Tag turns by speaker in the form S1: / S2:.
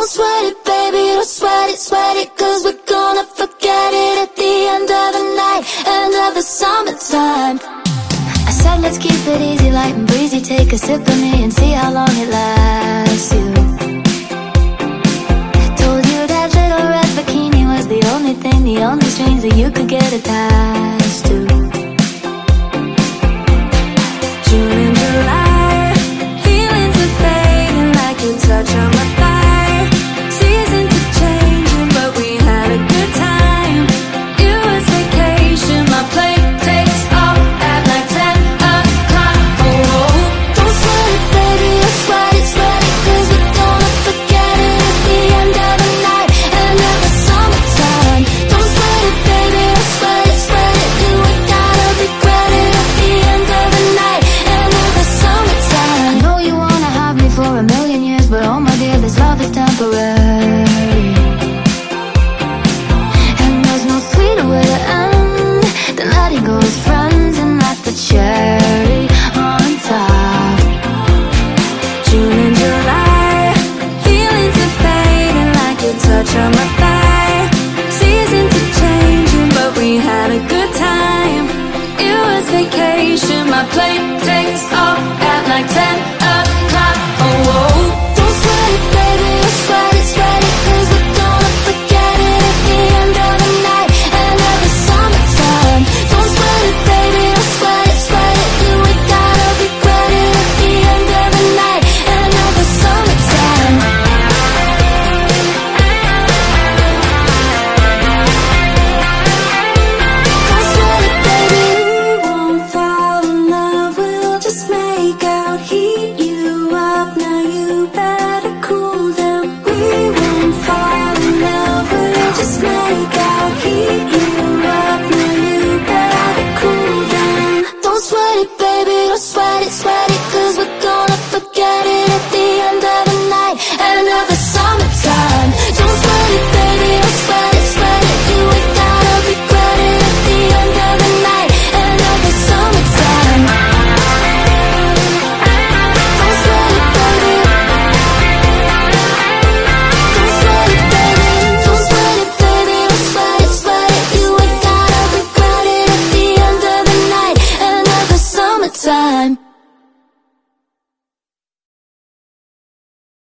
S1: sweat it, baby, don't sweat it, cause we're gonna forget it at the end of the night, end of the summertime. I said let's keep it easy, light and breezy, take a sip of me and see how long it lasts you. I told you that little red bikini was the only thing, the only strings that you could get attached to. June and July, feelings are fading like your touch on my thigh. Seasons are changing, but we had a good time. It was vacation, my plane takes off at like 10 o'clock. Oh, don't sweat it, baby, don't sweat it, cause we're gonna forget it at the end of the night, end of the summertime. Don't sweat it, baby, don't sweat it, do we gotta regret it at the end of the night, end of the summertime. I know you wanna have me for a million years, but oh my dear, this love is temporary. And there's no sweeter way to end than letting go as friends, and that's the cherry on top. June and July, feelings are fading like your touch on my thigh. Seasons are changing, but we had a good time. It was vacation, my plane takes off at like 10 o'clock. Oh, don't sweat it, baby, don't sweat it, cause we're gonna forget it at the end of the night, end of the summertime. Don't sweat it, baby, don't sweat it, do we gotta regret it at the end of the night, end of the summertime. Don't sweat it, baby, we won't fall in love, we'll just make out heat.